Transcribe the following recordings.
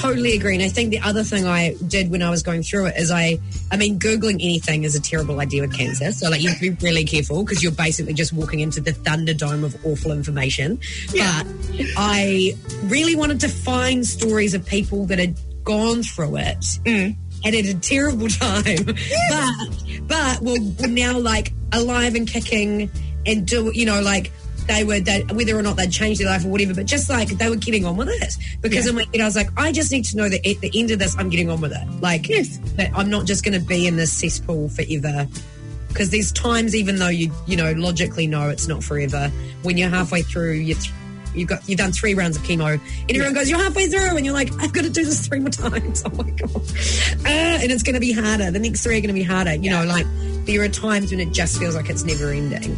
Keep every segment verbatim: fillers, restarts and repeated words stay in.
totally agree. And I think the other thing I did when I was going through it is I, I mean, Googling anything is a terrible idea with cancer. So, like, you have to be really careful because you're basically just walking into the Thunderdome of awful information. Yeah. But I really wanted to find stories of people that had gone through it. Mm. And had a terrible time, yes. but but well, now like alive and kicking and do you know like they were they, whether or not they'd changed their life or whatever, but just like they were getting on with it because yeah. in my head I was like, I just need to know that at the end of this I'm getting on with it, like yes. that I'm not just going to be in this cesspool forever. Because there's times, even though you you know logically know it's not forever, when you're halfway through you. Th- You've got you've done three rounds of chemo, and everyone yeah. goes, "You're halfway through," and you're like, "I've got to do this three more times." Oh my god! Uh, and it's going to be harder. The next three are going to be harder. You yeah. know, like there are times when it just feels like it's never ending.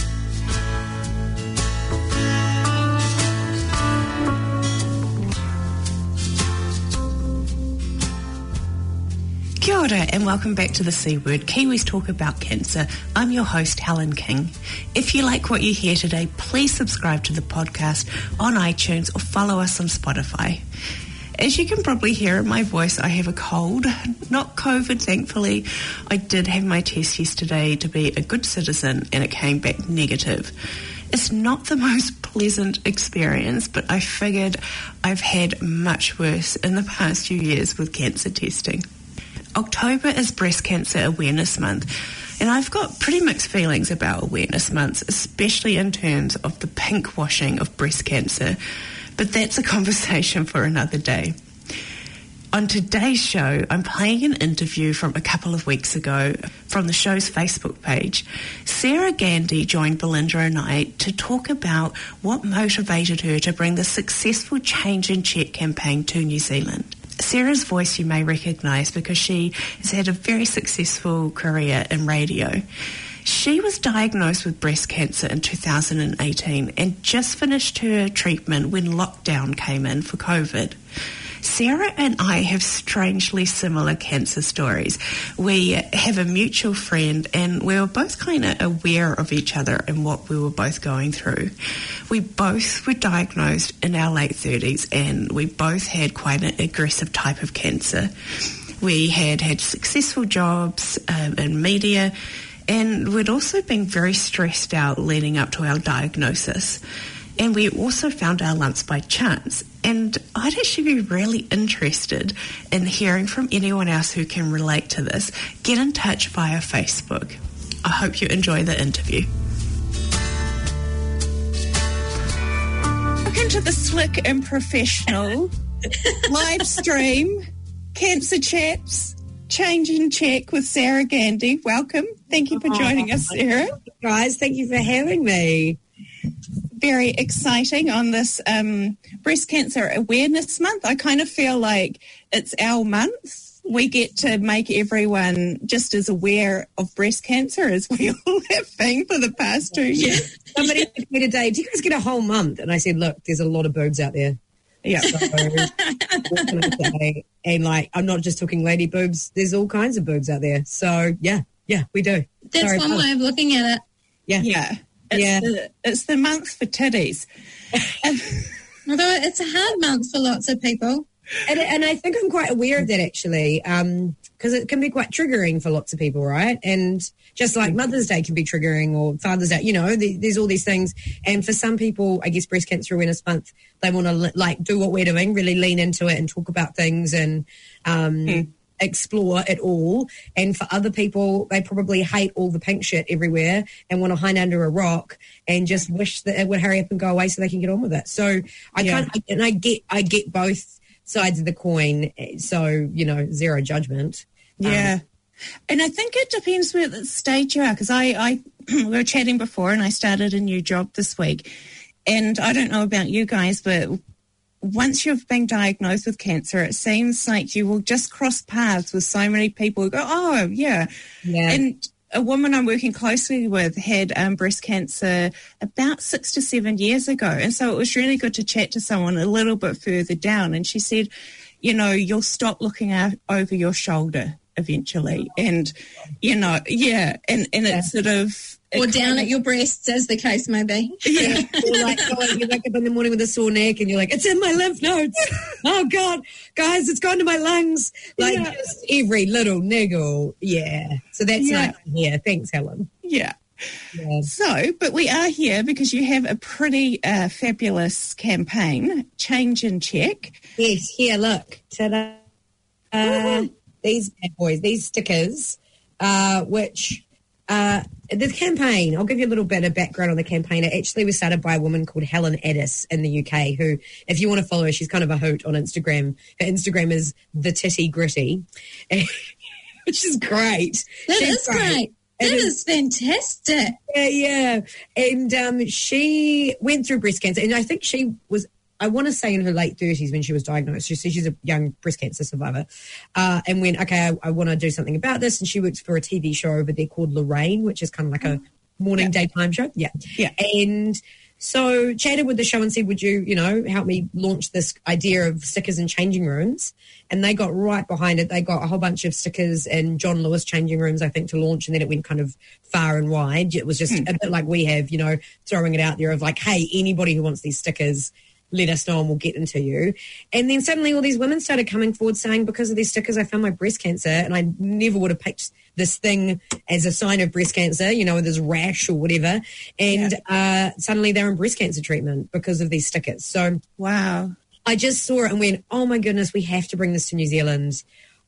Kia ora and welcome back to the C Word, Kiwis Talk About Cancer. I'm your host, Helen King. If you like what you hear today, please subscribe to the podcast on iTunes or follow us on Spotify. As you can probably hear in my voice, I have a cold, not COVID, thankfully. I did have my test yesterday to be a good citizen and it came back negative. It's not the most pleasant experience, but I figured I've had much worse in the past few years with cancer testing. October is Breast Cancer Awareness Month, and I've got pretty mixed feelings about Awareness Month, especially in terms of the pink washing of breast cancer, but that's a conversation for another day. On today's show, I'm playing an interview from a couple of weeks ago from the show's Facebook page. Sarah Gandy joined Belinda and I to talk about what motivated her to bring the successful Change and Check campaign to New Zealand. Sarah's voice you may recognise because she has had a very successful career in radio. She was diagnosed with breast cancer in two thousand eighteen and just finished her treatment when lockdown came in for COVID. Sarah and I have strangely similar cancer stories. We have a mutual friend and we were both kind of aware of each other and what we were both going through. We both were diagnosed in our late thirties and we both had quite an aggressive type of cancer. We had had successful jobs um, in media and we'd also been very stressed out leading up to our diagnosis. And we also found our lumps by chance. And I'd actually be really interested in hearing from anyone else who can relate to this. Get in touch via Facebook. I hope you enjoy the interview. Welcome to the slick and professional live stream, Cancer Chats, Change and Check with Sarah Gandy. Welcome. Thank you for joining oh, us, Sarah. Guys, thank you for having me. Very exciting on this um, Breast Cancer Awareness Month. I kind of feel like it's our month. We get to make everyone just as aware of breast cancer as we all have been for the past two years. Somebody said to me today, do you guys get a whole month? And I said, look, there's a lot of boobs out there. Yeah. So, what can I say? And like, I'm not just talking lady boobs. There's all kinds of boobs out there. So yeah, yeah, we do. That's Sorry, one way of looking at it. Yeah. Yeah. It's, yeah. the, it's the month for titties. Although it's a hard month for lots of people. And, and I think I'm quite aware of that, actually, because um, it can be quite triggering for lots of people, right? And just like Mother's Day can be triggering or Father's Day, you know, the, there's all these things. And for some people, I guess Breast Cancer Awareness Month, they want to, like, do what we're doing, really lean into it and talk about things and um, mm. explore it all. And for other people, they probably hate all the pink shit everywhere and want to hide under a rock and just wish that it would hurry up and go away so they can get on with it. So I yeah. can't, and I get, I get both sides of the coin, so you know, zero judgment. Yeah, um, and I think it depends where the stage you are. Because I, I, we were chatting before, and I started a new job this week, and I don't know about you guys, but once you've been diagnosed with cancer, it seems like you will just cross paths with so many people who go, "Oh, yeah," yeah, and a woman I'm working closely with had um, breast cancer about six to seven years ago. And so it was really good to chat to someone a little bit further down. And she said, you know, you'll stop looking out over your shoulder eventually. And, you know, yeah. And, and yeah. it's sort of, or down at your breasts, as the case may be. Yeah. You're like, oh, you wake up in the morning with a sore neck and you're like, it's in my lymph nodes. Oh, God, guys, it's gone to my lungs. Like, Yeah. just every little niggle. Yeah. So that's Yeah. nice to hear. Thanks, Helen. Yeah. Yeah. So, but we are here because you have a pretty uh, fabulous campaign, Change in Check. Yes, here, look. Ta-da. Uh, these bad boys, these stickers, uh, which... Uh, the campaign, I'll give you a little bit of background on the campaign. It actually was started by a woman called Helen Addis in the U K, who, if you want to follow her, she's kind of a hoot on Instagram. Her Instagram is the Titty Gritty, which is great. That She's is great. That And is fantastic. Yeah, yeah. And um, she went through breast cancer, and I think she was, I want to say in her late thirties when she was diagnosed. She, she's a young breast cancer survivor, uh, and went, okay, I, I want to do something about this. And she works for a T V show over there called Lorraine, which is kind of like a morning Yeah. daytime show. Yeah. Yeah. And so chatted with the show and said, would you, you know, help me launch this idea of stickers in changing rooms? And they got right behind it. They got a whole bunch of stickers in John Lewis changing rooms, I think, to launch. And then it went kind of far and wide. It was just Mm. a bit like we have, you know, throwing it out there of like, hey, anybody who wants these stickers, let us know and we'll get them to you. And then suddenly all these women started coming forward saying, because of these stickers, I found my breast cancer, and I never would have picked this thing as a sign of breast cancer, you know, with this rash or whatever. And uh, suddenly they're in breast cancer treatment because of these stickers. So Wow. I just saw it and went, oh my goodness, we have to bring this to New Zealand.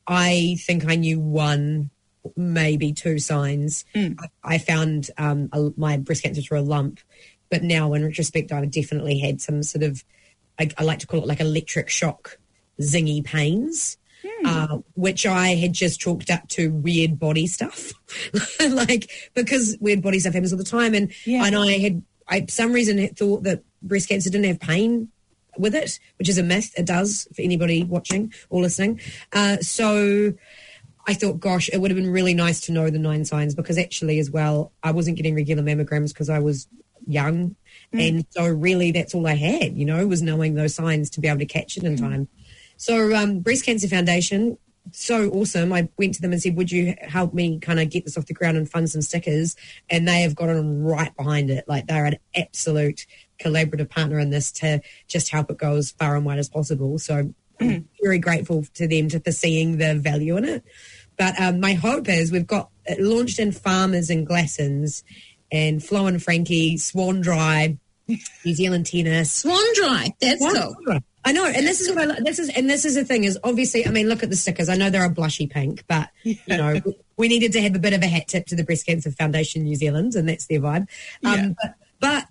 I think I knew one, maybe two signs. Mm. I, I found um, a, my breast cancer through a lump, but now in retrospect, I've definitely had some sort of, I, I like to call it like electric shock, zingy pains, Mm. uh, which I had just chalked up to weird body stuff, like because weird body stuff happens all the time. And, Yeah. and I had, I for some reason had thought that breast cancer didn't have pain with it, which is a myth. It does for anybody watching or listening. Uh, so I thought, gosh, it would have been really nice to know the nine signs, because actually as well, I wasn't getting regular mammograms because I was young. Mm. And so really that's all I had, you know, was knowing those signs to be able to catch it in mm. time. So um, Breast Cancer Foundation, so awesome. I went to them and said, would you help me kind of get this off the ground and fund some stickers? And they have gotten right behind it. Like they're an absolute collaborative partner in this to just help it go as far and wide as possible. So mm. I'm very grateful to them to, for seeing the value in it. But um, my hope is we've got it launched in Farmers and Glassons and Flo and Frankie, Swan Dry, New Zealand Tennis. Swan Dry, that's Swan cool. Dry. I know, and this is what I like. This is, and this is the thing is obviously, I mean, look at the stickers. I know they're a blushy pink, but you know, we needed to have a bit of a hat tip to the Breast Cancer Foundation New Zealand, and that's their vibe. Um, Yeah. but, but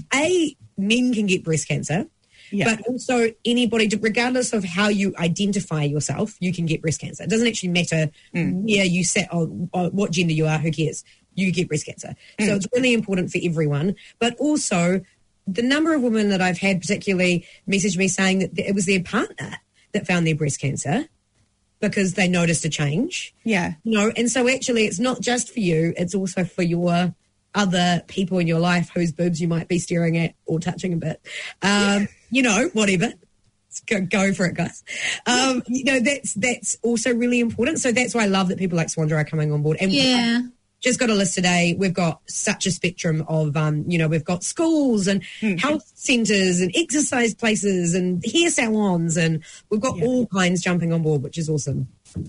a men can get breast cancer, Yeah. but also anybody, regardless of how you identify yourself, you can get breast cancer. It doesn't actually matter Mm. where you sit or, or what gender you are. Who cares? You get breast cancer. Mm. So it's really important for everyone, but also the number of women that I've had particularly message me saying that it was their partner that found their breast cancer because they noticed a change. Yeah. You know, and so actually it's not just for you, it's also for your other people in your life whose boobs you might be staring at or touching a bit. Um, you know, whatever. Let's go, go for it, guys. Um, you know, that's that's also really important. So that's why I love that people like Swan Dry are coming on board. And Yeah. I, just got a list today. We've got such a spectrum of, um, you know, we've got schools and mm. health centres and exercise places and hair salons, and we've got Yeah. all kinds jumping on board, which is awesome.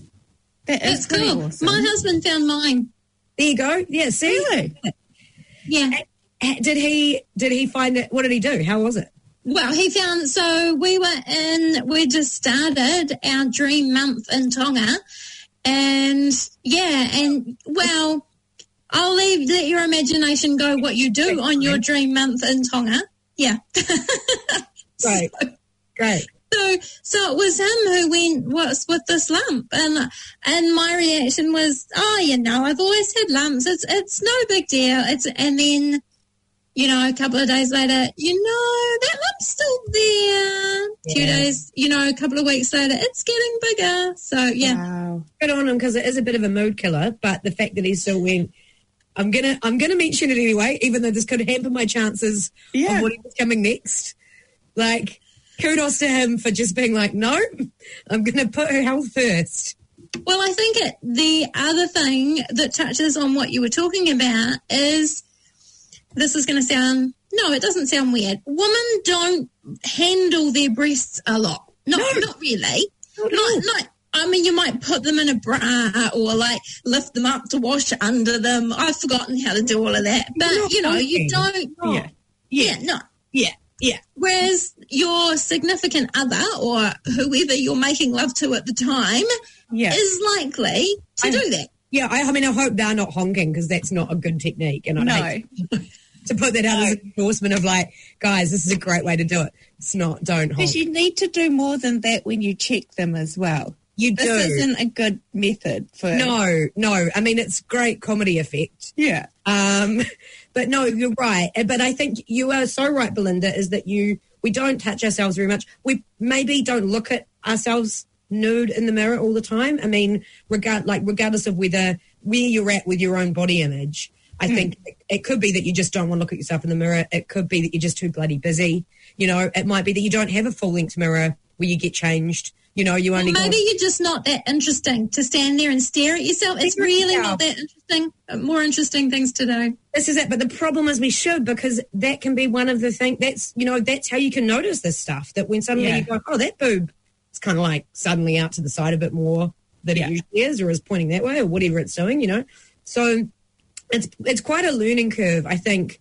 That is That's pretty cool. awesome. My husband found mine. There you go. Yeah, see? Really? Yeah. Did he, did he find it? What did he do? How was it? Well, he found, so we were in, we just started our dream month in Tonga. And yeah, and well, I'll leave, let your imagination go what you do on your dream month in Tonga. Yeah. Great. Great. So, so it was him who went, what's with this lump? And and my reaction was, oh, you know, I've always had lumps. It's it's no big deal. It's and then, you know, a couple of days later, you know, that lump's still there. Yeah. Two days, you know, a couple of weeks later, it's getting bigger. So, yeah. Wow. Good on him, because it is a bit of a mood killer, but the fact that he still went, I'm gonna I'm gonna mention it anyway, even though this could hamper my chances Yeah. of what was coming next. Like, kudos to him for just being like, no, I'm gonna put her health first. Well, I think it, the other thing that touches on what you were talking about is this is going to sound, no, it doesn't sound weird. Women don't handle their breasts a lot. Not, No. not really. Not at Not, all. not, I mean, you might put them in a bra or like lift them up to wash under them. I've forgotten how to do all of that. But, Not you know, you honking. don't. Yeah. Yeah, no. Yeah, yeah. Whereas your significant other or whoever you're making love to at the time Yeah. is likely to I- do that. Yeah, I, I mean, I hope they're not honking because that's not a good technique. And I No. hate to put that out as an endorsement of like, guys, this is a great way to do it. It's not, don't honk. Because you need to do more than that when you check them as well. You This do. isn't a good method for... No, no. I mean, it's great comedy effect. Yeah. Um, but no, you're right. But I think you are so right, Belinda, is that you we don't touch ourselves very much. We maybe don't look at ourselves nude in the mirror all the time. I mean, regard like regardless of whether where you're at with your own body image, I Mm. think it, it could be that you just don't want to look at yourself in the mirror. It could be that you're just too bloody busy. You know, it might be that you don't have a full length mirror where you get changed. You know, you only Maybe go, you're just not that interesting to stand there and stare at yourself. It's Stare at really yourself. not that interesting. Uh, More interesting things to do. this is it. But the problem is we should, because that can be one of the things that's, you know, that's how you can notice this stuff. That when suddenly Yeah. you go, oh, that boob is kind of like suddenly out to the side a bit more than Yeah. it usually is, or is pointing that way, or whatever it's doing, you know. So it's it's quite a learning curve, I think.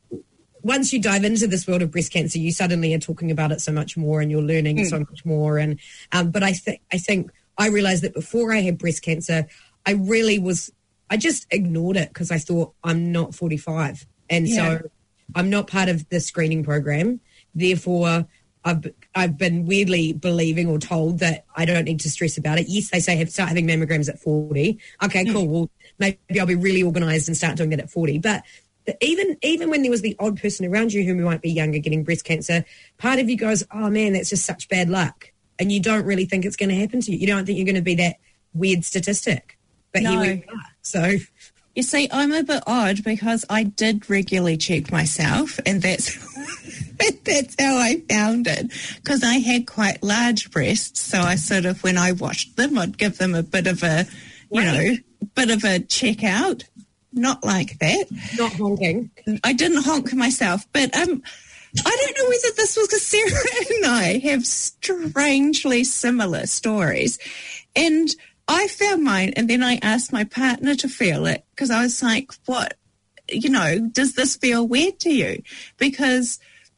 Once you dive into this world of breast cancer, you suddenly are talking about it so much more, and you're learning Mm. so much more. And um, but I think I think I realized that before I had breast cancer, I really was I just ignored it because I thought I'm not forty-five, and Yeah. so I'm not part of the screening program. Therefore, I've I've been weirdly believing or told that I don't need to stress about it. Yes, they say have start having mammograms at forty. Okay, cool. Well, maybe I'll be really organised and start doing that at forty. But the, even even when there was the odd person around you who might be younger getting breast cancer, part of you goes, oh man, that's just such bad luck, and you don't really think it's going to happen to you. You don't think you're going to be that weird statistic. But No. here we are. So You see, I'm a bit odd because I did regularly check myself, and that's that's how I found it. Because I had quite large breasts, so I sort of, when I washed them, I'd give them a bit of a, you know, bit of a check out. Not like that. not honking. I didn't honk myself, but um, I don't know whether this was because Sarah and I have strangely similar stories, and I found mine, and then I asked my partner to feel it because I was like, "What? You know, does this feel weird to you?" Because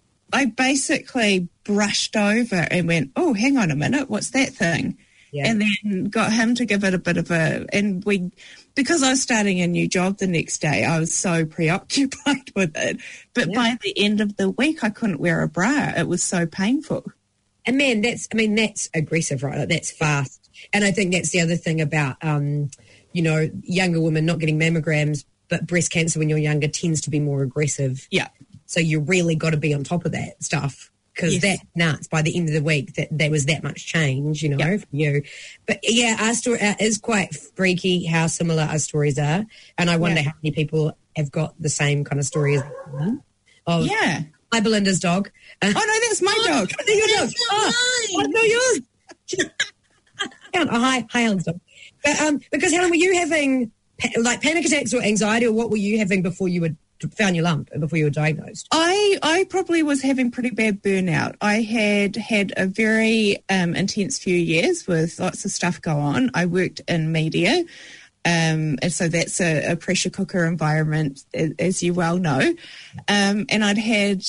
I basically brushed over and went, "Oh, hang on a minute, what's that thing?" Yeah. And then got him to give it a bit of a, and we, because I was starting a new job the next day, I was so preoccupied with it. But Yeah. by the end of the week, I couldn't wear a bra. It was so painful. And man, that's, I mean, that's aggressive, right? Like, that's fast. And I think that's the other thing about, um, you know, younger women not getting mammograms, but breast cancer when you're younger tends to be more aggressive. Yeah. So you really got to be on top of that stuff, because Yes. that's nuts. By the end of the week, that there was that much change, you know, Yeah. for you. But yeah, our story uh, is quite freaky how similar our stories are. And I wonder Yeah. how many people have got the same kind of story as mine. Of, Yeah. Hi, Belinda's dog. Uh, Oh, no, that's my dog. There you go. That's not Oh, mine. oh, no, yours. Helen, oh, hi, hi, Helen's dog. But, um, because Helen, were you having pa- like panic attacks or anxiety, or what were you having before you were found your lump and before you were diagnosed? I I probably was having pretty bad burnout. I had had a very um, intense few years with lots of stuff go on. I worked in media, um, and so that's a, a pressure cooker environment, as, as you well know. Um, and I'd had,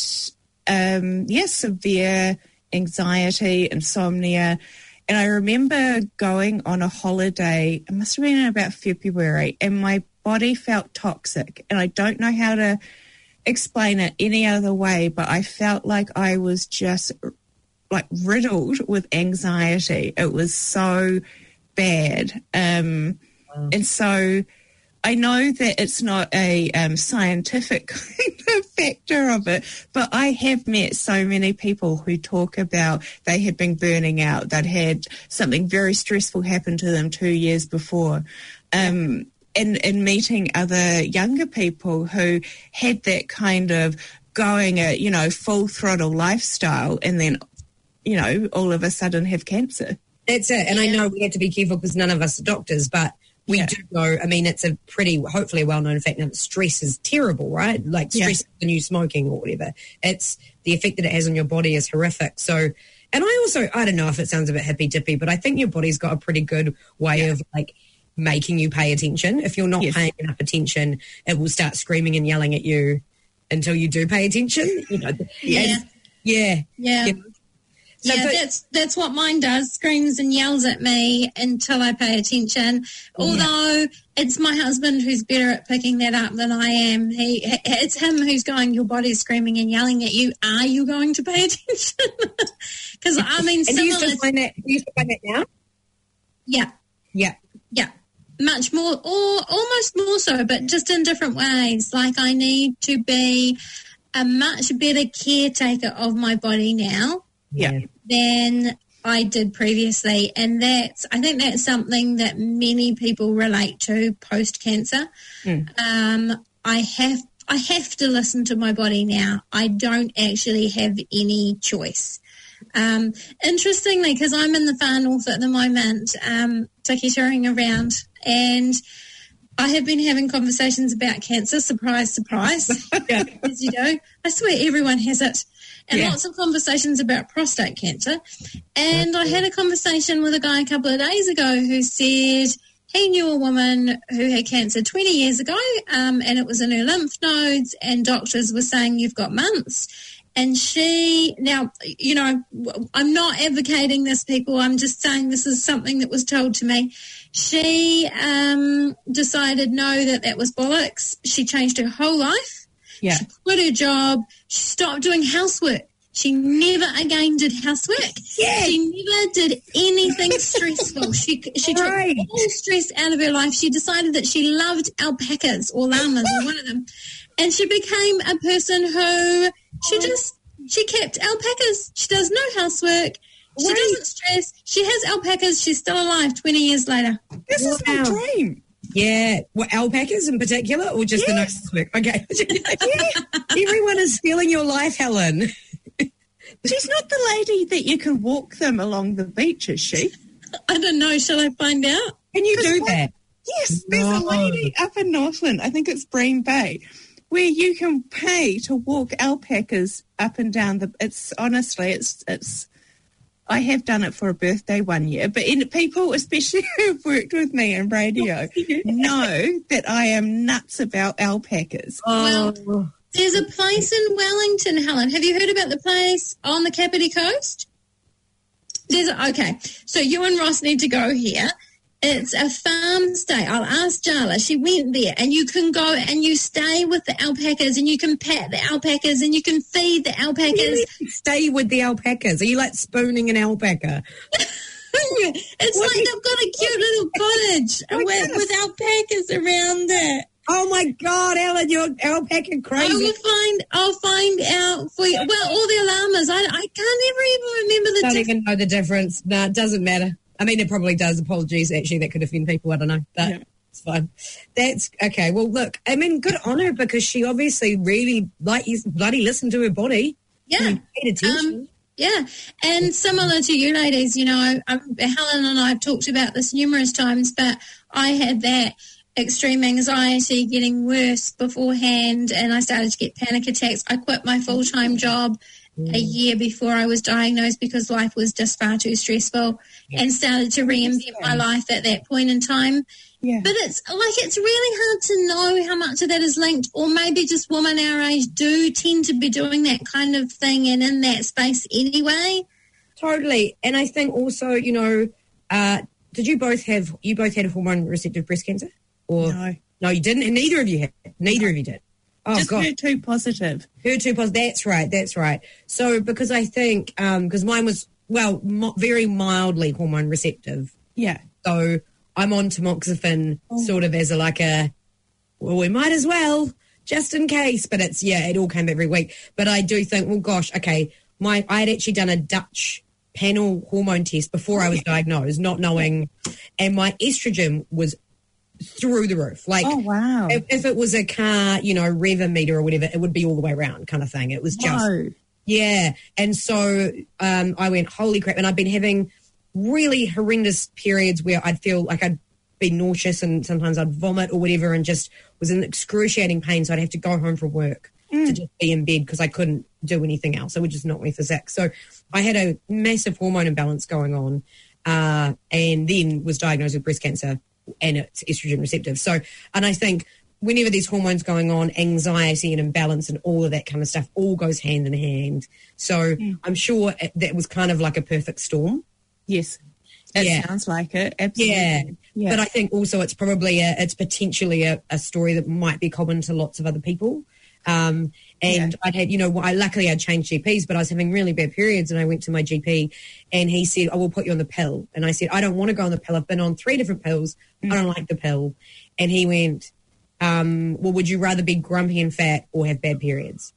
um, yeah, severe anxiety, insomnia. And I remember going on a holiday, it must have been in about February, and my body felt toxic. And I don't know how to explain it any other way, but I felt like I was just like riddled with anxiety. It was so bad. Um, Wow. And so I know that it's not a um, scientific kind of factor of it, but I have met so many people who talk about they had been burning out, they'd had something very stressful happen to them two years before. Um, and, and meeting other younger people who had that kind of going at, you know, full throttle lifestyle, and then, you know, all of a sudden have cancer. That's it. And I know we have to be careful because none of us are doctors, but We Yeah. do know, I mean, it's a pretty, hopefully a well-known fact now that stress is terrible, right? Like stress Yeah. is the new smoking or whatever. It's the effect that it has on your body is horrific. So, and I also, I don't know if it sounds a bit hippy-dippy, but I think your body's got a pretty good way Yeah. of like making you pay attention. If you're not Yes. paying enough attention, it will start screaming and yelling at you until you do pay attention. You know, Yeah. and- yeah. Yeah. You know. So, yeah, but- that's that's what mine does. Screams and yells at me until I pay attention. Although it's my husband who's better at picking that up than I am. He, it's him who's going, your body's screaming and yelling at you. Are you going to pay attention? Because I mean, and do you similar. still find that, do you still find that now? Yeah, Yeah. yeah, much more, or almost more so, but just in different ways. Like I need to be a much better caretaker of my body now Yeah. than I did previously. And that's, I think that's something that many people relate to post-cancer. Mm. Um, I have, I have to listen to my body now. I don't actually have any choice. Um, interestingly, because I'm in the far north at the moment, um, tiki-touring around, and I have been having conversations about cancer, surprise, surprise, as you do. I swear everyone has it. And Yeah. lots of conversations about prostate cancer. And I had a conversation with a guy a couple of days ago who said he knew a woman who had cancer twenty years ago, um, and it was in her lymph nodes, and doctors were saying, you've got months. And she, now, you know, I'm not advocating this, people. I'm just saying this is something that was told to me. She um, decided, no, that that was bollocks. She changed her whole life. Yeah. She quit her job. She stopped doing housework. She never again did housework. Yes. She never did anything stressful. She she Right. took all stress out of her life. She decided that she loved alpacas or llamas or one of them. And she became a person who she just, she kept alpacas. She does no housework. She Right. doesn't stress. She has alpacas. She's still alive twenty years later. This is my Wow. dream. Yeah. What, alpacas in particular or just the Yes. nurses work? Okay. Everyone is stealing your life, Helen. She's not the lady that you can walk them along the beach, is she? I don't know. Shall I find out? Can you do Because that? Yes, there's a No. lady up in Northland, I think it's Bream Bay, where you can pay to walk alpacas up and down the. It's honestly, it's it's. I have done it for a birthday one year, but in, people, especially who've worked with me in radio, know that I am nuts about alpacas. Oh, There's a place in Wellington, Helen. Have you heard about the place on the Kapiti Coast? There's a, okay. So you and Ross need to go here. It's a farm stay. I'll ask Jala. She went there, and you can go and you stay with the alpacas, and you can pet the alpacas, and you can feed the alpacas. stay with the alpacas. Are you like spooning an alpaca? It's What like is- they've got a cute little cottage Oh, with, yes. with alpacas around it. Oh my God, Ellen, you're alpaca I crazy. will find. I'll find out for you. Well, all the llamas. I, I can't ever even remember the I don't difference. even know the difference. No, it doesn't matter. I mean, it probably does. Apologies, actually, that could offend people. I don't know, but Yeah. it's fine. That's okay. Well, look, I mean, good on her because she obviously really, like, you bloody listened to her body. Yeah. And paid attention. Um, yeah, and similar to you ladies, you know, um, Helen and I have talked about this numerous times, but I had that extreme anxiety getting worse beforehand, and I started to get panic attacks. I quit my full-time job a year before I was diagnosed because life was just far too stressful, Yeah. and started to reinvent my life at that point in time. Yeah. But it's like it's really hard to know how much of that is linked, or maybe just women our age do tend to be doing that kind of thing and in that space anyway. Totally. And I think also, you know, uh, did you both have, you both had hormone receptive breast cancer? Or No. No, you didn't, and neither of you had. Neither of you did. Oh, Just God. H E R two positive. H E R two positive. That's right. That's right. So because I think, um, because mine was, well, mo- very mildly hormone receptive. Yeah. So I'm on tamoxifen sort of as a, like a, well, we might as well, just in case. But it's, yeah, it all came every week. But I do think, well, gosh, okay, my I had actually done a Dutch panel hormone test before I was diagnosed, not knowing, and my estrogen was through the roof. Like, Oh, wow. if, if it was a car, you know, Reva meter or whatever, it would be all the way around kind of thing. It was just, Whoa. yeah. And so um, I went, holy crap. And I've been having really horrendous periods where I'd feel like I'd be nauseous and sometimes I'd vomit or whatever and just was in excruciating pain. So I'd have to go home from work mm. to just be in bed because I couldn't do anything else. It would just knock me for six. So I had a massive hormone imbalance going on uh, and then was diagnosed with breast cancer and it's estrogen receptive. So, and I think whenever there's hormones going on, anxiety and imbalance and all of that kind of stuff all goes hand in hand. So mm. I'm sure that was kind of like a perfect storm. Yes. It yeah. sounds like it. Absolutely. Yeah. yeah. But I think also it's probably, a, it's potentially a, a story that might be common to lots of other people. Um, and yeah. I'd had, you know, I luckily I'd changed G Ps, but I was having really bad periods and I went to my G P and he said, I will put you on the pill. And I said, I don't want to go on the pill. I've been on three different pills. Mm. I don't like the pill. And he went, um, well, would you rather be grumpy and fat or have bad periods?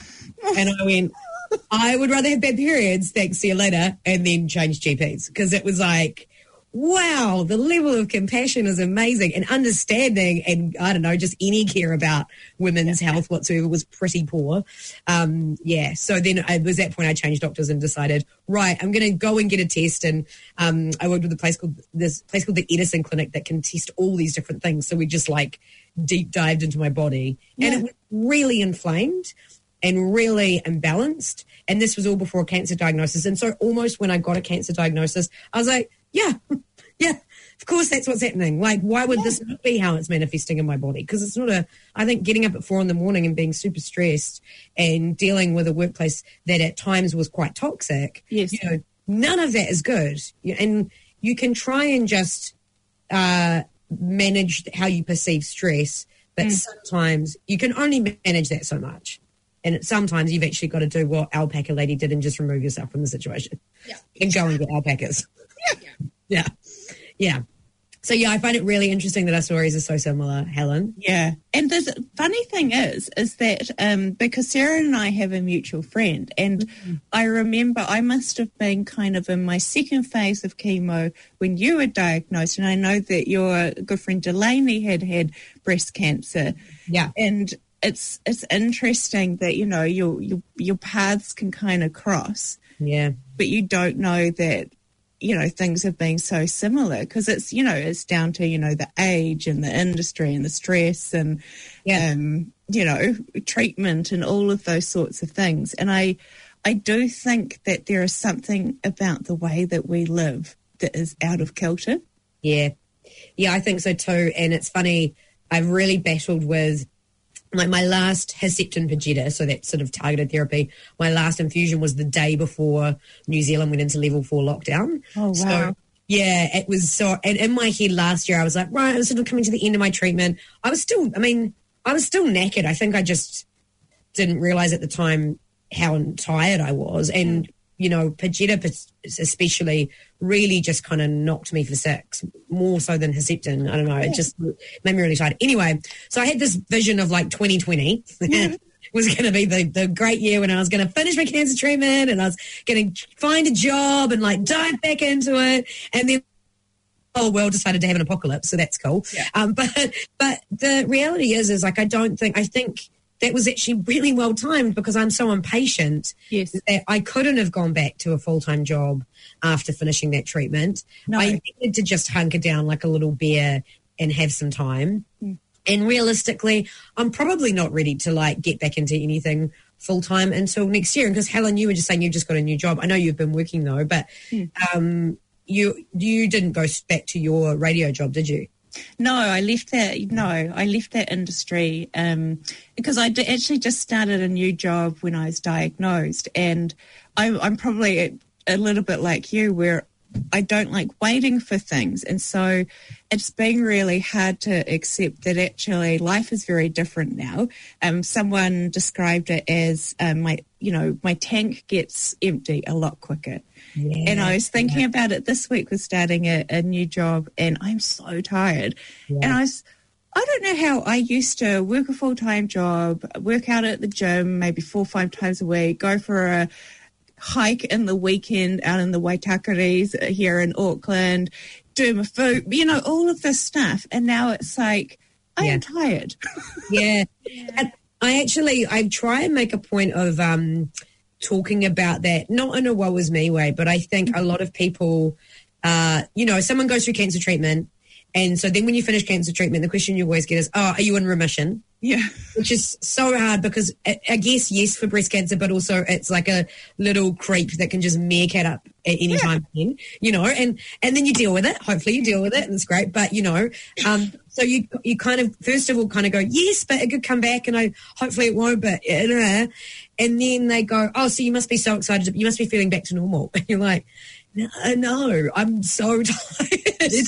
And I went, I would rather have bad periods, thanks, see you later, and then change G Ps. Because it was like, wow, the level of compassion is amazing. And understanding and, I don't know, just any care about women's yeah. health whatsoever was pretty poor. Um, yeah, so then it was that point I changed doctors and decided, right, I'm going to go and get a test. And um, I worked with a place called, this place called the Edison Clinic that can test all these different things. So we just like deep dived into my body. Yeah. And it was really inflamed and really imbalanced. And this was all before a cancer diagnosis. And so almost when I got a cancer diagnosis, I was like, yeah, yeah, of course that's what's happening. Like, why would yeah. this not be how it's manifesting in my body? Because it's not a, I think getting up at four in the morning and being super stressed and dealing with a workplace that at times was quite toxic, yes. you know, none of that is good. And you can try and just uh, manage how you perceive stress, but mm. sometimes you can only manage that so much. And sometimes you've actually got to do what Alpaca Lady did and just remove yourself from the situation. Yeah. And go and get alpacas. Yeah. Yeah. Yeah. So, yeah, I find it really interesting that our stories are so similar, Helen. Yeah. And the funny thing is, is that um, because Sarah and I have a mutual friend, and mm-hmm. I remember I must have been kind of in my second phase of chemo when you were diagnosed, and I know that your good friend Delaney had had breast cancer. Yeah. And it's it's interesting that, you know, your your, your paths can kind of cross. Yeah. But you don't know that, you know, things have been so similar because it's, you know, it's down to, you know, the age and the industry and the stress and, yeah. um, you know, treatment and all of those sorts of things. And I, I do think that there is something about the way that we live that is out of kilter. Yeah. Yeah, I think so too. And it's funny, I've really battled with like my last Herceptin Perjeta, so that sort of targeted therapy, my last infusion was the day before New Zealand went into level four lockdown. Oh, wow. So, yeah, it was so, and in my head last year, I was like, right, I was sort of coming to the end of my treatment. I was still, I mean, I was still knackered. I think I just didn't realize at the time how tired I was. And, you know, Perjeta especially really just kind of knocked me for six, more so than Herceptin. I don't know. It just made me really tired. Anyway, so I had this vision of like twenty twenty was going to be the, the great year when I was going to finish my cancer treatment and I was going to find a job and like dive back into it. And then the whole world decided to have an apocalypse. So that's cool. Yeah. Um, but, but the reality is, is like, I don't think, I think, that was actually really well timed because I'm so impatient yes. that I couldn't have gone back to a full-time job after finishing that treatment. No. I needed to just hunker down like a little bear and have some time. Mm. And realistically, I'm probably not ready to like get back into anything full-time until next year. Because Helen, you were just saying you've just got a new job. I know you've been working though, but mm. um, you you didn't go back to your radio job, did you? No, I left that. No, I left that industry um, because I d- actually just started a new job when I was diagnosed, and I, I'm probably a, a little bit like you, where I don't like waiting for things, and so it's been really hard to accept that actually life is very different now. Um, someone described it as um, my, you know, my tank gets empty a lot quicker. Yeah, and I was thinking yeah. about it this week with starting a, a new job, and I'm so tired. Yeah. And I was, I don't know how I used to work a full-time job, work out at the gym maybe four or five times a week, go for a hike in the weekend out in the Waitakaris here in Auckland, do my food, you know, all of this stuff. And now it's like, I yeah. am tired. yeah. And I actually, I try and make a point of um, talking about that, not in a woe is me way, but I think a lot of people, uh, you know, someone goes through cancer treatment And so then when you finish cancer treatment, the question you always get is, oh, are you in remission? Yeah. Which is so hard because I, I guess, yes, for breast cancer, but also it's like a little creep that can just meerkat up at any yeah. time, then, you know, and, and then you deal with it. Hopefully you deal with it and it's great. But, you know, um, so you you kind of, first of all, kind of go, yes, but it could come back and I hopefully it won't, but, uh, and then they go, oh, so you must be so excited. You must be feeling back to normal. And you're like, no, no, I'm so tired.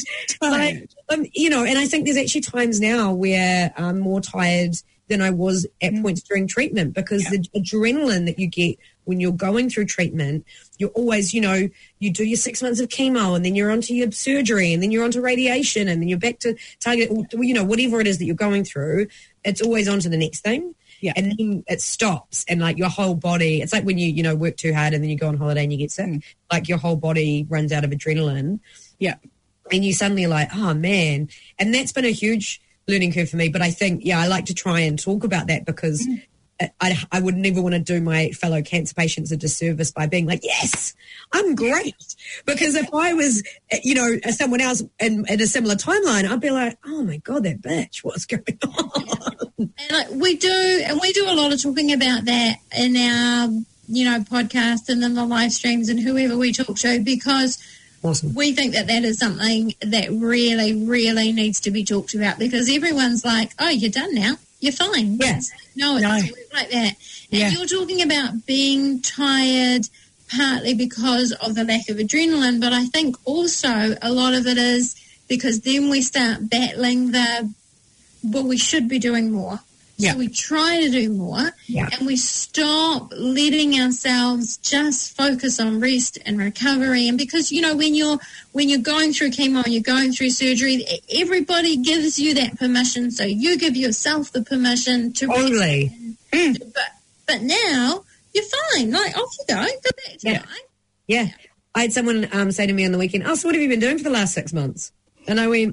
Like, um, you know, and I think there's actually times now where I'm more tired than I was at mm. points during treatment because yeah. the adrenaline that you get when you're going through treatment, you're always, you know, you do your six months of chemo and then you're onto your surgery and then you're onto radiation and then you're back to target, you know, whatever it is that you're going through, it's always on to the next thing. Yeah. And then it stops and like your whole body, it's like when you, you know, work too hard and then you go on holiday and you get sick, mm. like your whole body runs out of adrenaline. Yeah. And you suddenly are like, oh man. And that's been a huge learning curve for me. But I think, yeah, I like to try and talk about that because mm. I, I would never want to do my fellow cancer patients a disservice by being like, yes, I'm great. Because if I was, you know, someone else in, in a similar timeline, I'd be like, oh my God, that bitch, what's going on? And like, we do, and we do a lot of talking about that in our, you know, podcast and in the live streams and whoever we talk to because awesome. We think that that is something that really, really needs to be talked about because everyone's like, oh, you're done now. You're fine. Yeah. No, it no. doesn't work like that. And yeah. you're talking about being tired partly because of the lack of adrenaline, but I think also a lot of it is because then we start battling the, well, we should be doing more. Yeah. So we try to do more yeah. and we stop letting ourselves just focus on rest and recovery. And because, you know, when you're when you're going through chemo, you're going through surgery, everybody gives you that permission. So you give yourself the permission to totally. rest. Mm. But but now you're fine. Like, off you go. Go back to yeah. life. Yeah. I had someone um, say to me on the weekend, oh, so what have you been doing for the last six months? And I went,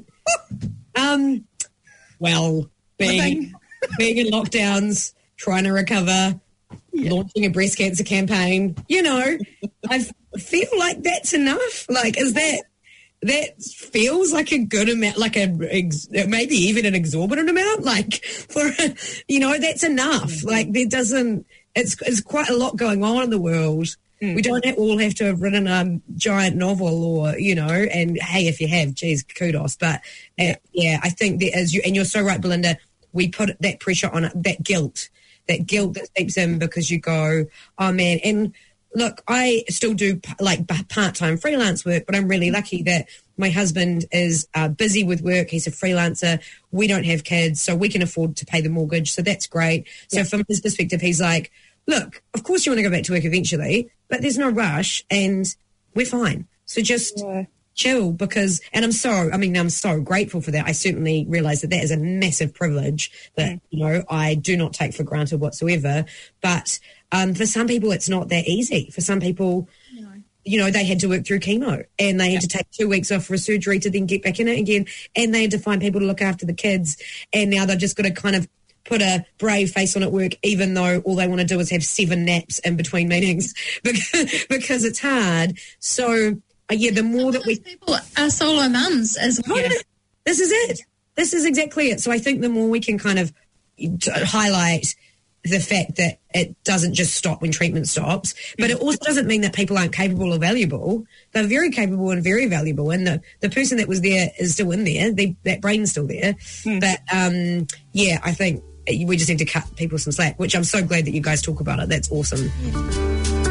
um, well, being... being in lockdowns, trying to recover, yeah. launching a breast cancer campaign, you know, I feel like that's enough. Like, is that, that feels like a good amount, like a, maybe even an exorbitant amount, like for, you know, that's enough. Mm-hmm. Like there doesn't, it's, it's quite a lot going on in the world. Mm-hmm. We don't all have to have written a giant novel or, you know, and hey, if you have, geez, kudos. But uh, yeah, I think there is, you, and you're so right, Belinda, we put that pressure on it, that guilt, that guilt that seeps in because you go, oh, man. And, look, I still do, like, part-time freelance work, but I'm really lucky that my husband is uh, busy with work. He's a freelancer. We don't have kids, so we can afford to pay the mortgage, so that's great. So yeah. from his perspective, he's like, look, of course you want to go back to work eventually, but there's no rush, and we're fine. So just... Yeah. chill because, and I'm so, I mean, I'm so grateful for that. I certainly realise that that is a massive privilege that, mm. you know, I do not take for granted whatsoever. But um, for some people, it's not that easy. For some people, no. you know, they had to work through chemo and they had yeah. to take two weeks off for a surgery to then get back in it again. And they had to find people to look after the kids. And now they're just got to kind of put a brave face on at work, even though all they want to do is have seven naps in between meetings because, because it's hard. So, Uh, yeah, the more that we... people are solo mums as well. Yeah. This is it. This is exactly it. So I think the more we can kind of highlight the fact that it doesn't just stop when treatment stops, but it also doesn't mean that people aren't capable or valuable. They're very capable and very valuable, and the, the person that was there is still in there. They, that brain's still there. Mm. But, um, yeah, I think we just need to cut people some slack, which I'm so glad that you guys talk about it. That's awesome. Yeah.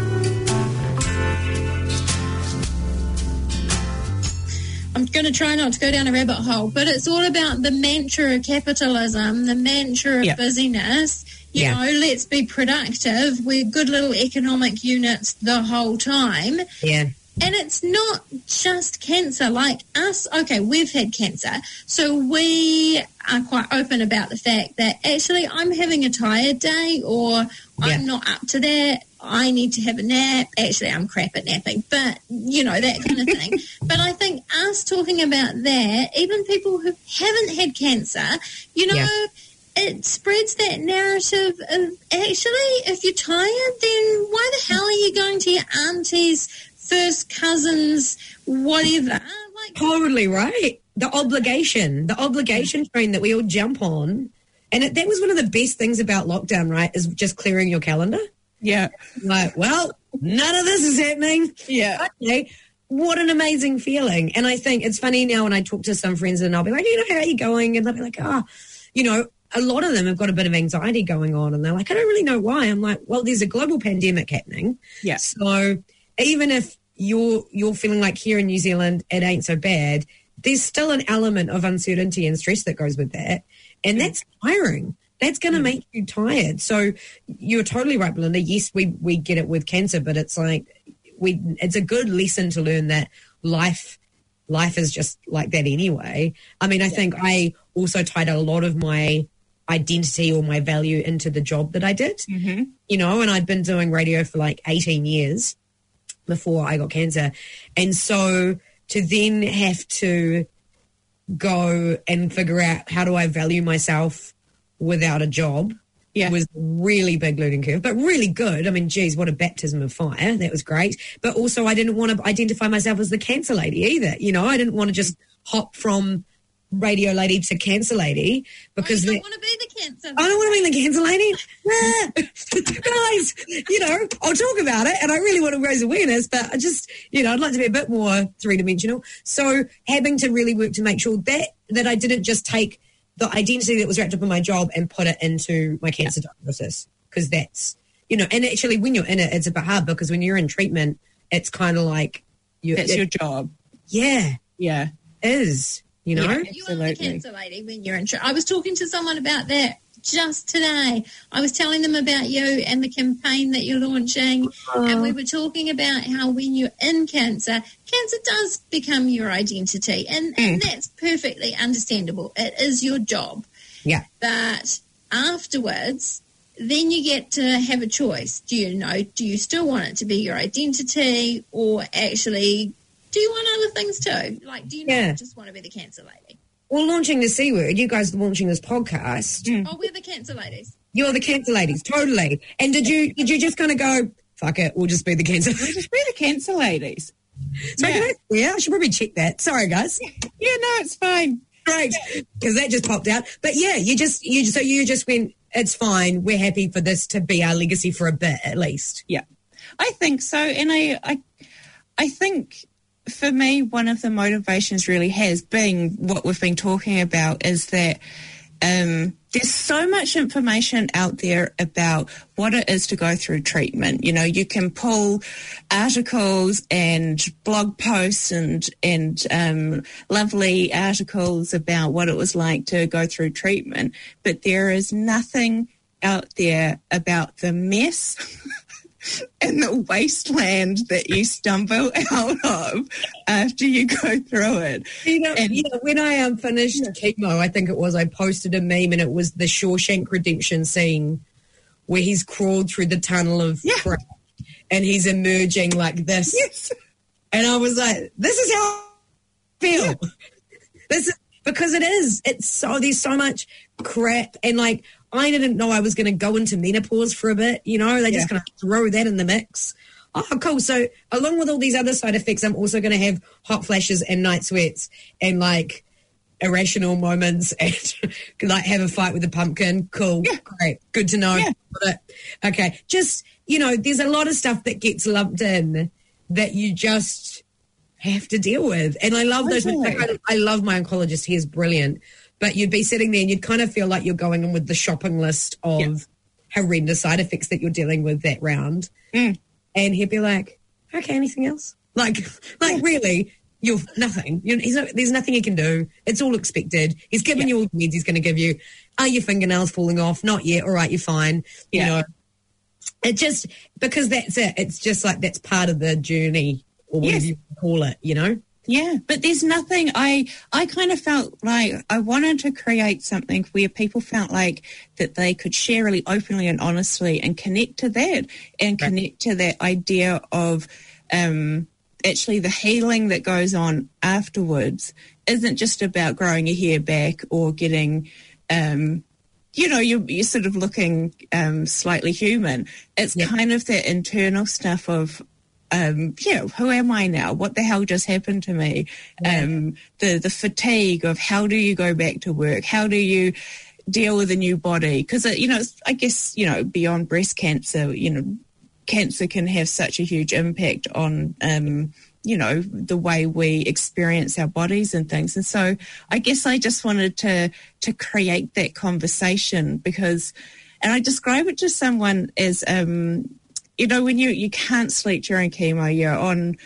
I'm going to try not to go down a rabbit hole, but it's all about the mantra of capitalism, the mantra of yep. busyness. You yeah. know, let's be productive. We're good little economic units the whole time. Yeah. And it's not just cancer. Like us, okay, we've had cancer. So we are quite open about the fact that actually I'm having a tired day or yeah. I'm not up to that. I need to have a nap. Actually, I'm crap at napping, but, you know, that kind of thing. But I think us talking about that, even people who haven't had cancer, you know, yeah. it spreads that narrative of actually, if you're tired, then why the hell are you going to your auntie's first cousins, whatever? Like, totally right. the obligation, the obligation train that we all jump on. And it, that was one of the best things about lockdown, right, is just clearing your calendar. Yeah. Like, well, none of this is happening. Yeah. Okay. What an amazing feeling. And I think it's funny now when I talk to some friends and I'll be like, you know, how are you going? And they'll be like, oh, you know, a lot of them have got a bit of anxiety going on. And they're like, I don't really know why. I'm like, well, there's a global pandemic happening. Yeah. So even if you're you're feeling like here in New Zealand, it ain't so bad, there's still an element of uncertainty and stress that goes with that. And that's tiring. That's going to mm. make you tired. So you're totally right, Belinda. Yes, we, we get it with cancer, but it's like we it's a good lesson to learn that life life is just like that anyway. I mean, I think I also tied a lot of my identity or my value into the job that I did, mm-hmm. you know, and I'd been doing radio for like eighteen years before I got cancer. And so to then have to go and figure out how do I value myself without a job yeah. was a really big learning curve, but really good. I mean, geez, what a baptism of fire. That was great. But also I didn't want to identify myself as the cancer lady either. You know, I didn't want to just hop from radio lady to cancer lady because I don't that, want to be the cancer. I don't want to be the cancer lady. Guys, you know, I'll talk about it and I really want to raise awareness, but I just, you know, I'd like to be a bit more three-dimensional. So having to really work to make sure that, that I didn't just take the identity that was wrapped up in my job and put it into my cancer diagnosis, because that's, you know, and actually when you're in it, it's a bit hard because when you're in treatment, it's kind of like... You, that's it, your job. Yeah. Yeah. Is. You know, yeah, you are the cancer lady when you're in. Tra- I was talking to someone about that just today. I was telling them about you and the campaign that you're launching, uh, and we were talking about how when you're in cancer, cancer does become your identity, and, mm. and that's perfectly understandable. It is your job. Yeah. But afterwards, then you get to have a choice. Do you know? Do you still want it to be your identity, or actually? Do you want other things too? Like, do you yeah. not just want to be the cancer lady? Well, launching the C Word, you guys are launching this podcast. Mm. Oh, we're the cancer ladies. You're the cancer ladies, totally. And did you did you just kind of go, fuck it, we'll just be the cancer We'll just be the cancer ladies. So yeah. I, yeah, I should probably check that. Sorry, guys. Yeah, no, it's fine. Great, because that just popped out. But yeah, you just, you so you just went, it's fine, we're happy for this to be our legacy for a bit at least. Yeah, I think so. And I, I, I think... for me, one of the motivations really has been what we've been talking about is that um, there's so much information out there about what it is to go through treatment. You know, you can pull articles and blog posts and, and um, lovely articles about what it was like to go through treatment, but there is nothing out there about the mess and the wasteland that you stumble out of after you go through it. You know, and, you know when I um, finished yeah. chemo, I think it was, I posted a meme and it was the Shawshank Redemption scene where he's crawled through the tunnel of yeah. crap and he's emerging like this. Yes. And I was like, this is how I feel. Yeah. This is, because it is. It's so, there's so much crap and like, I didn't know I was going to go into menopause for a bit, you know, they're yeah. just going to throw that in the mix. Oh, cool. So along with all these other side effects, I'm also going to have hot flashes and night sweats and like irrational moments and like have a fight with a pumpkin. Cool. Yeah. Great. Good to know. Yeah. Okay. Just, you know, there's a lot of stuff that gets lumped in that you just have to deal with. And I love those. Like, I, I love my oncologist. He is brilliant. But you'd be sitting there and you'd kind of feel like you're going in with the shopping list of yeah. horrendous side effects that you're dealing with that round. Mm. And he'd be like, okay, anything else? Like, like really, you're nothing. You're, he's not, there's nothing he can do. It's all expected. He's given yeah. you all the meds he's going to give you. Are your fingernails falling off? Not yet. All right, you're fine. You yeah. know, it just, because that's it. It's just like that's part of the journey or whatever yes. you call it, you know? Yeah, but there's nothing, I I kind of felt like I wanted to create something where people felt like that they could share really openly and honestly and connect to that and right. connect to that idea of um, actually the healing that goes on afterwards isn't just about growing your hair back or getting, um, you know, you're, you're sort of looking um, slightly human. It's yeah. kind of that internal stuff of, um, yeah, who am I now? What the hell just happened to me? Yeah. Um, the, the fatigue of how do you go back to work? How do you deal with a new body? Because, you know, I guess, you know, beyond breast cancer, you know, cancer can have such a huge impact on, um, you know, the way we experience our bodies and things. And so I guess I just wanted to to create that conversation because, and I describe it to someone as, um, you know, when you, you can't sleep during chemo, you're on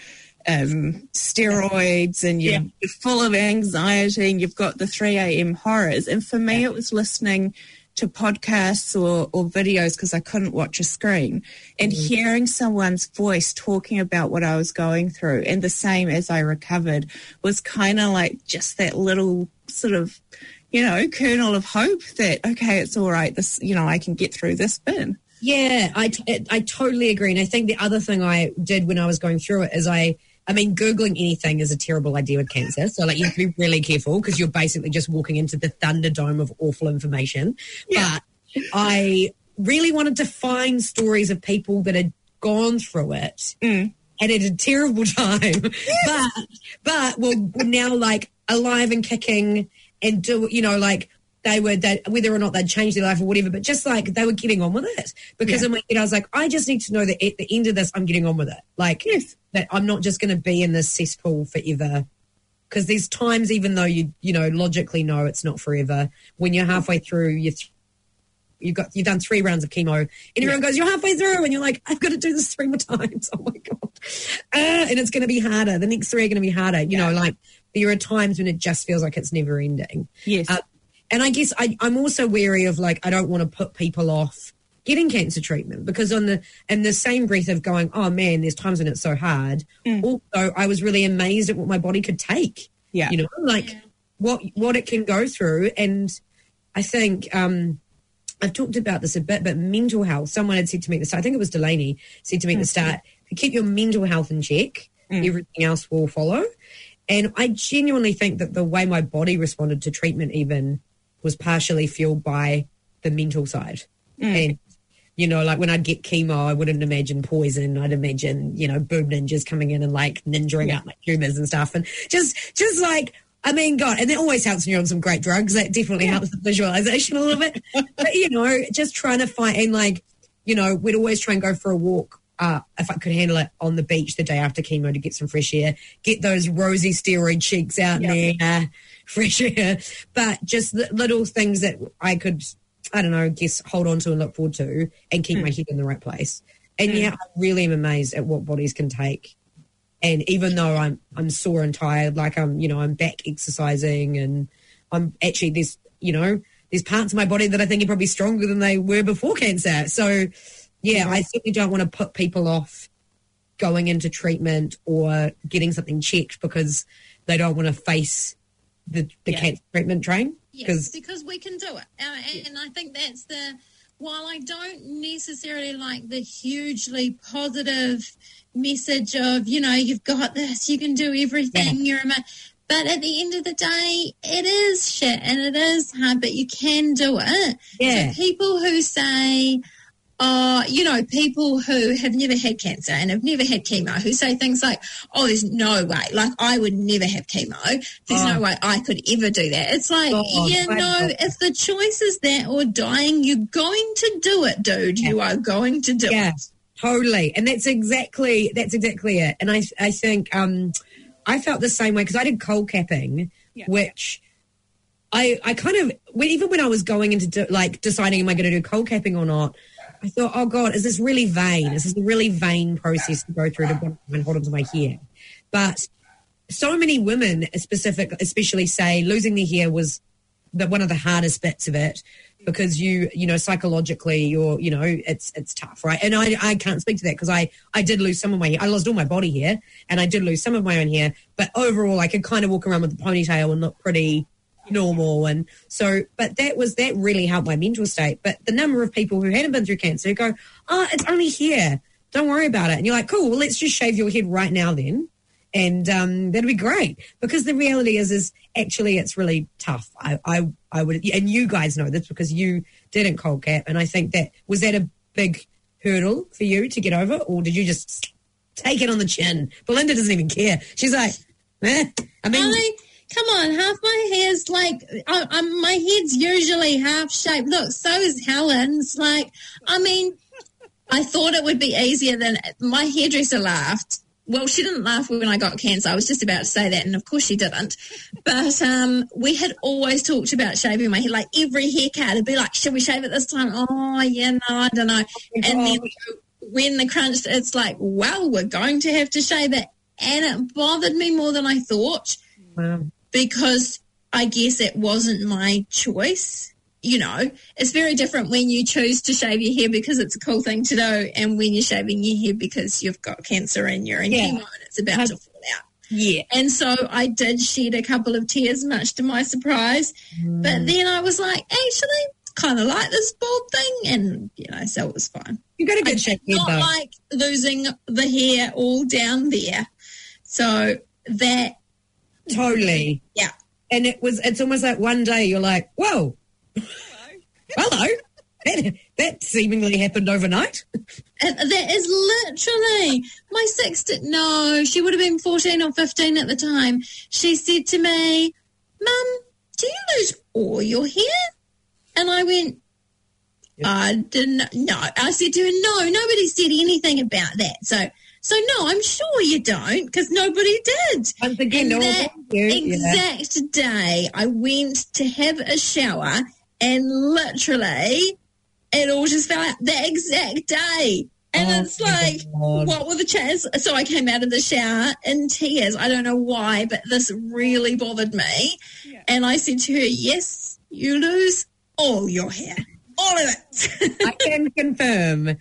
um, steroids and you're, yeah. you're full of anxiety and you've got the three a.m. horrors. And for me, it was listening to podcasts or, or videos because I couldn't watch a screen and mm-hmm. hearing someone's voice talking about what I was going through and the same as I recovered was kind of like just that little sort of, you know, kernel of hope that, okay, it's all right. This, you know, I can get through this bin. Yeah, I, t- I totally agree. And I think the other thing I did when I was going through it is I, I mean, Googling anything is a terrible idea with cancer. So, like, you have to be really careful because you're basically just walking into the Thunderdome of awful information. Yeah. But I really wanted to find stories of people that had gone through it mm. and had a terrible time. Yes. But, but well, now, like, alive and kicking and do, you know, like, they were, they, whether or not they'd changed their life or whatever, but just like they were getting on with it. Because yeah. in my head, I was like, I just need to know that at the end of this, I'm getting on with it. Like, yes. that I'm not just going to be in this cesspool forever. Because there's times, even though you, you know, logically know it's not forever, when you're halfway through, you th- you've got, you've done three rounds of chemo and everyone yeah. goes, you're halfway through. And you're like, I've got to do this three more times. Oh my God. Uh, and it's going to be harder. The next three are going to be harder. You yeah. know, like there are times when it just feels like it's never ending. Yes. Uh, And I guess I, I'm also wary of, like, I don't want to put people off getting cancer treatment because on the in the same breath of going, oh, man, there's times when it's so hard. Mm. Also, I was really amazed at what my body could take. Yeah. You know, like yeah. what what it can go through. And I think um, I've talked about this a bit, but mental health, someone had said to me at the start, I think it was Delaney, said to me at the start, if you keep your mental health in check, mm. everything else will follow. And I genuinely think that the way my body responded to treatment even was partially fueled by the mental side. Mm. And, you know, like when I'd get chemo, I wouldn't imagine poison. I'd imagine, you know, boob ninjas coming in and like ninjaing yeah. out my tumours and stuff. And just, just like, I mean, God, and it always helps when you're on some great drugs. That definitely yeah. helps the visualization a little bit. But, you know, just trying to find, and like, you know, we'd always try and go for a walk uh, if I could handle it on the beach the day after chemo to get some fresh air, get those rosy steroid cheeks out yeah. there. Fresh air, but just the little things that I could, I don't know, guess hold on to and look forward to and keep mm. my head in the right place. And mm. yeah, I really am amazed at what bodies can take. And even though I'm I'm sore and tired, like I'm, you know, I'm back exercising and I'm actually, there's, you know, there's parts of my body that I think are probably stronger than they were before cancer. So yeah, mm. I certainly don't want to put people off going into treatment or getting something checked because they don't want to face the, the yeah. cancer treatment train. Yes, because we can do it. Uh, and, and I think that's the, while I don't necessarily like the hugely positive message of, you know, you've got this, you can do everything, yeah. you're a but at the end of the day, it is shit and it is hard, but you can do it. Yeah. So people who say, Uh, you know, people who have never had cancer and have never had chemo who say things like, oh, there's no way, like I would never have chemo. There's oh. no way I could ever do that. It's like, oh, you know, God. If the choice is that or dying, you're going to do it, dude. Yeah. You are going to do yeah, it. Totally. And that's exactly, that's exactly it. And I, I think um, I felt the same way because I did cold capping, yeah. which I, I kind of, even when I was going into do, like deciding am I going to do cold capping or not, I thought, oh, God, is this really vain? Is this a really vain process to go through to and hold onto my hair? But so many women, specific, especially say losing their hair was the, one of the hardest bits of it because you, you know, psychologically you're, you know, it's it's tough, right? And I, I can't speak to that because I, I did lose some of my hair. I lost all my body hair and I did lose some of my own hair. But overall, I could kind of walk around with a ponytail and look pretty normal. And so, but that was, that really helped my mental state. But the number of people who hadn't been through cancer who go, oh, it's only here, don't worry about it. And you're like, cool, well, let's just shave your head right now then. And um, that'd be great. Because the reality is, is actually it's really tough. I, I, I would, and you guys know this because you didn't cold cap. And I think that, was that a big hurdle for you to get over? Or did you just take it on the chin. Belinda doesn't even care. She's like, eh. I mean, I, come on, half my hair's like, I, I, my head's usually half shaped. Look, so is Helen's. Like, I mean, I thought it would be easier than, my hairdresser laughed. Well, she didn't laugh when I got cancer. I was just about to say that, and of course she didn't. But um, we had always talked about shaving my hair. Like every haircut, it'd be like, should we shave it this time? Oh, yeah, no, I don't know. And then when the crunch, it's like, well, we're going to have to shave it. And it bothered me more than I thought. Wow. Because I guess it wasn't my choice. You know, it's very different when you choose to shave your hair because it's a cool thing to do, and when you're shaving your hair because you've got cancer and you're in yeah. chemo and it's about to fall out. Yeah. And so I did shed a couple of tears, much to my surprise. Mm. But then I was like, actually, kind of like this bald thing, and, you know, so it was fine. You got a good shape head, not though. like losing the hair all down there. So that. Totally. Yeah. And it was, it's almost like one day you're like, whoa. Hello. That, that seemingly happened overnight. And that is literally my sister. No, she would have been fourteen or fifteen at the time. She said to me, Mum, do you lose all your hair? And I went, yep. I didn't know. I said to her, no, nobody said anything about that. So, so no, I'm sure you don't, because nobody did. Once again, and no that exact yeah. day, I went to have a shower, and literally, it all just fell out that exact day. And oh, it's like, what were the chances? So I came out of the shower in tears. I don't know why, but this really bothered me. Yeah. And I said to her, yes, you lose all your hair. All of it. I can confirm.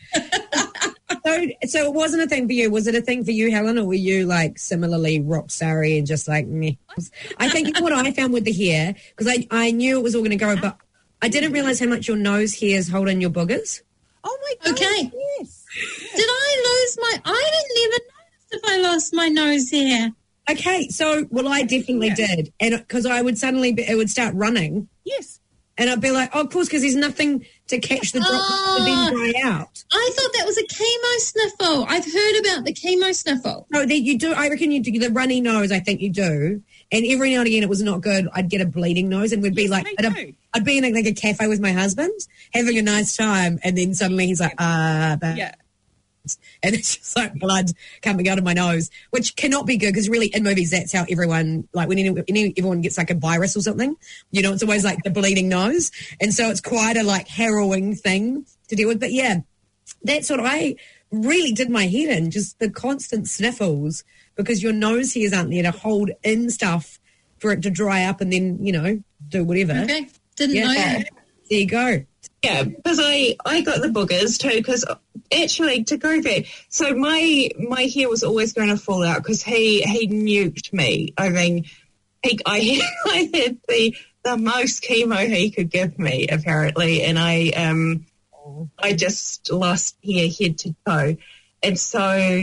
so, so it wasn't a thing for you. Was it a thing for you, Helen, or were you like similarly rock starry and just like meh? I think what I found with the hair, because I, I knew it was all going to go, but I didn't realise how much your nose hairs hold in your boogers. Oh, my God. Okay. Yes. Did I lose my... I didn't even notice if I lost my nose hair. Okay, so, well, I definitely yeah. did. And because I would suddenly... Be, it would start running. Yes. And I'd be like, oh, of course, because there's nothing to catch the drops oh, to then dry out. I thought that was a chemo sniffle. I've heard about the chemo sniffle. No, that you do. I reckon you do. The runny nose, I think you do. And every now and again, it was not good. I'd get a bleeding nose and we'd be yes, like, at a, I'd be in a, like a cafe with my husband, having a nice time. And then suddenly he's like, ah, uh, yeah. And it's just like blood coming out of my nose, which cannot be good because really in movies, that's how everyone, like when any, any, everyone gets like a virus or something, you know, it's always like the bleeding nose. And so it's quite a like harrowing thing to deal with. But yeah, that's what I really did my head in, just the constant sniffles because your nose hairs aren't there to hold in stuff for it to dry up and then, you know, do whatever. Okay, didn't yeah. know that. There you go. Yeah, because I, I got the boogers too, because actually, to go back, so my my hair was always going to fall out because he, he nuked me. I mean, he, I, I had the the most chemo he could give me, apparently, and I um I just lost hair head to toe. And so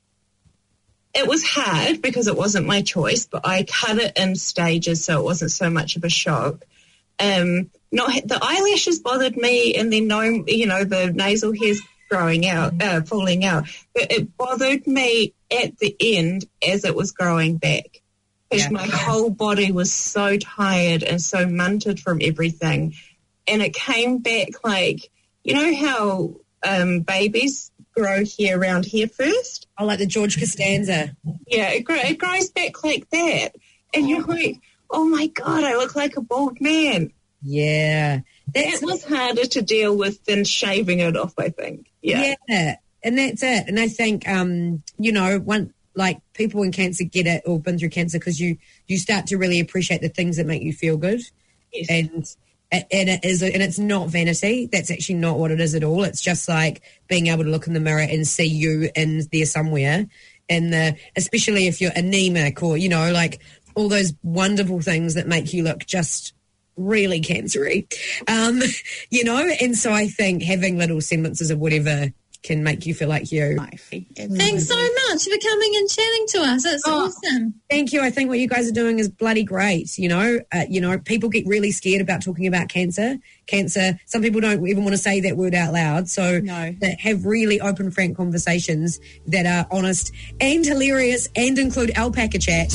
it was hard because it wasn't my choice, but I cut it in stages so it wasn't so much of a shock. Um, not the eyelashes bothered me, and then no, you know, the nasal hairs growing out, uh, falling out. But it bothered me at the end as it was growing back, because yeah. my whole body was so tired and so munted from everything, and it came back like, you know how um, babies grow hair around here first? Oh, like the George Costanza. Yeah, it, grow, it grows back like that, and oh. you're like, oh my God, I look like a bald man. Yeah. That was harder to deal with than shaving it off, I think. Yeah. Yeah. And that's it. And I think, um, you know, one, like people in cancer get it or been through cancer because you, you start to really appreciate the things that make you feel good. Yes. And, and it is, and it's not vanity. That's actually not what it is at all. It's just like being able to look in the mirror and see you in there somewhere. And the, especially if you're anemic or, you know, like, all those wonderful things that make you look just really cancery, um, you know. And so I think having little semblances of whatever can make you feel like you. Thanks so much for coming and chatting to us. It's Oh, awesome. Thank you. I think what you guys are doing is bloody great. You know, uh, you know, people get really scared about talking about cancer. Cancer. Some people don't even want to say that word out loud. So No. that have really open, frank conversations that are honest and hilarious and include alpaca chat.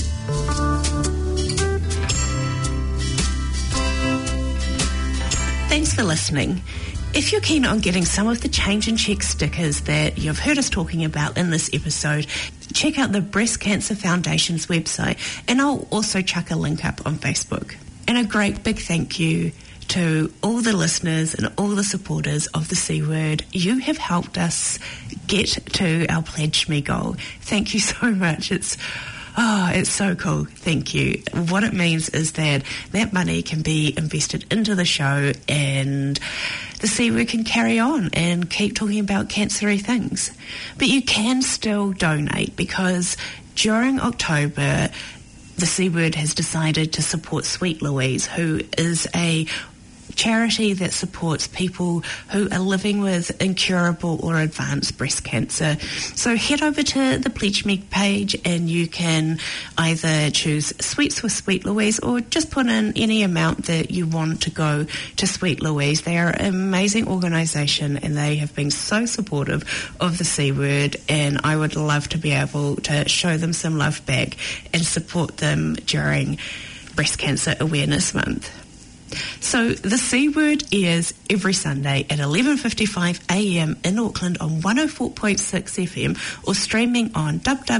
Thanks for listening. If you're keen on getting some of the Change and Check stickers that you've heard us talking about in this episode, check out the Breast Cancer Foundation's website, and I'll also chuck a link up on Facebook. And a great big thank you to all the listeners and all the supporters of the C Word. You have helped us get to our Pledge Me goal. Thank you so much. It's Oh, it's so cool. Thank you. What it means is that that money can be invested into the show and the C Word can carry on and keep talking about cancer-y things. But you can still donate, because during October, the C Word has decided to support Sweet Louise, who is a charity that supports people who are living with incurable or advanced breast cancer. So head over to the Pledge Me page and you can either choose Sweets with Sweet Louise or just put in any amount that you want to go to Sweet Louise. They are an amazing organisation and they have been so supportive of the C Word, and I would love to be able to show them some love back and support them during Breast Cancer Awareness Month. So the C Word airs every Sunday at eleven fifty-five a m in Auckland on one oh four point six F M or streaming on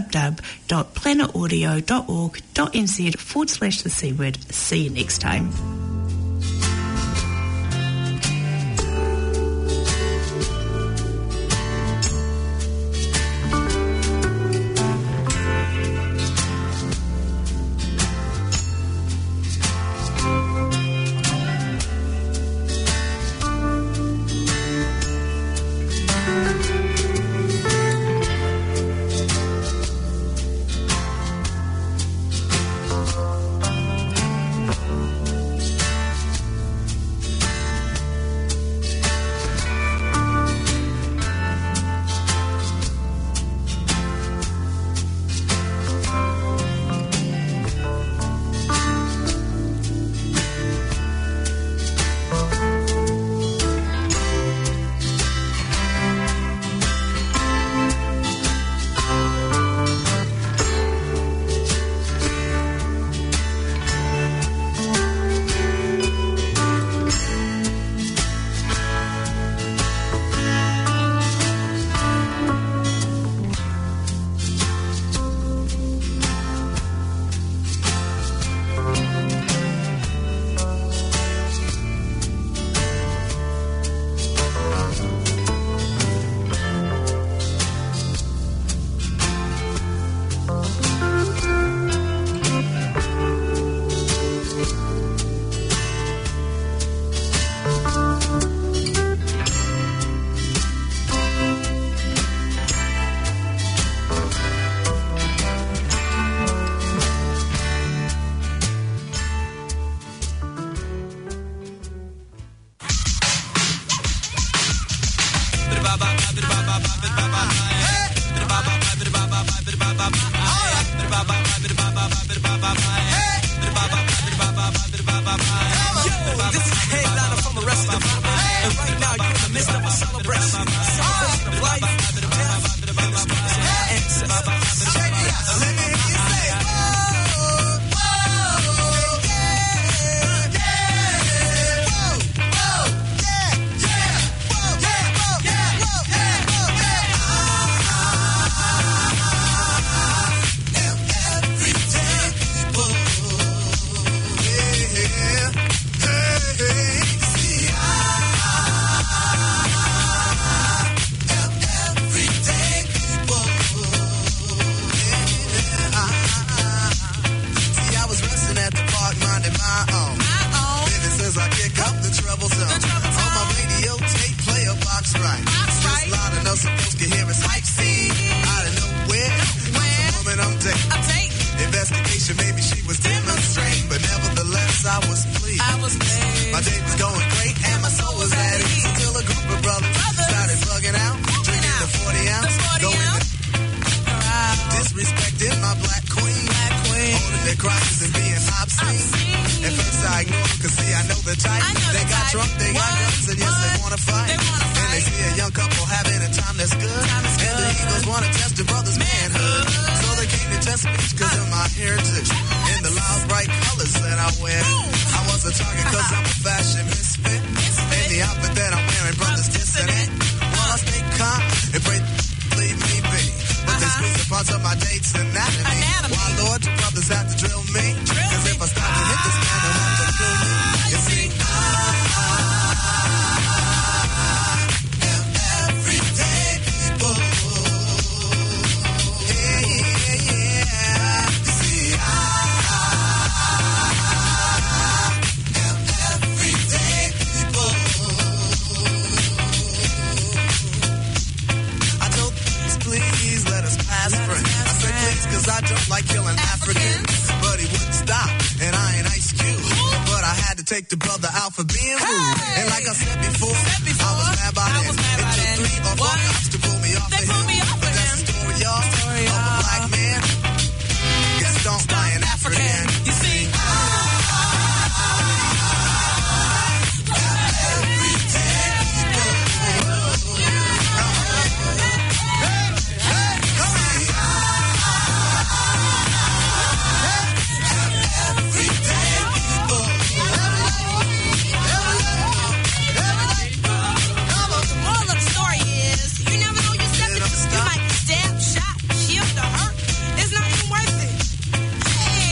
www.planetaudio.org.nz forward slash the C Word. See you next time. My day was going great and my soul was at ease until a group of brothers started bugging out, drinking their crimes and being obscene. At first I ignore them, cause see, I know the type. know they the got type. drunk, they got What? guns, and yes, What? they wanna fight. They wanna And they fight. see a young couple having a time that's good. Time is And the good. Eagles wanna test the brother's manhood. So they came to test me cause of my heritage. In the loud, bright colors that I wear. I was a target cause I'm a fashion misfit. And the outfit that I'm wearing, brothers dissing it. Well, I stay calm and pray, leave me be. But they squeeze the parts of my date's anatomy. Anatomy. Why, Lord, the brothers have to drill me? Cause if I stop to hit this man, they'll have to kill me. You see, everyday people. Yeah, yeah, yeah. You see, I am everyday people. I told please, please let us pass friends. I said please cause I don't like killing Africans. But he wouldn't stop, and I ain't Ice Cube. But I had to take the brother out for being rude. And like I said before, I was mad by I then. was mad It by took then. three or four What? cops to pull me off They the pulled hill. me off But of that's him. the story, y'all, Story, of a y'all. black man gets stomped by an African. You see, the moral of the story is, you never know your step. You might be stabbed, shot, killed, or hurt. It's not even worth it.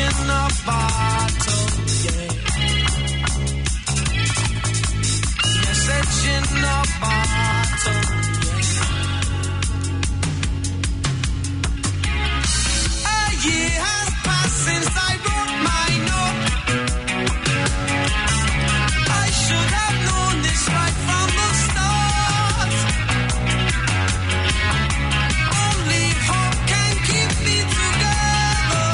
in a bottle, yeah. Message in a bottle, yeah. A year has passed since I wrote my note. I should have known this right from the start. Only hope can keep me together.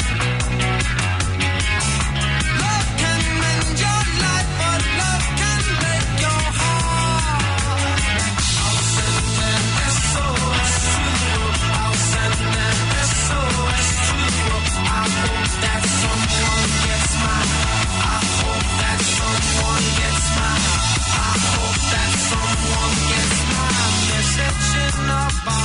Love can mend your life, but love can break your heart. I'll send an S O S to you. I'll send an S O S to you. I hope that someone gets mine. I hope that someone gets mine. I hope that someone gets mine. Message in a box.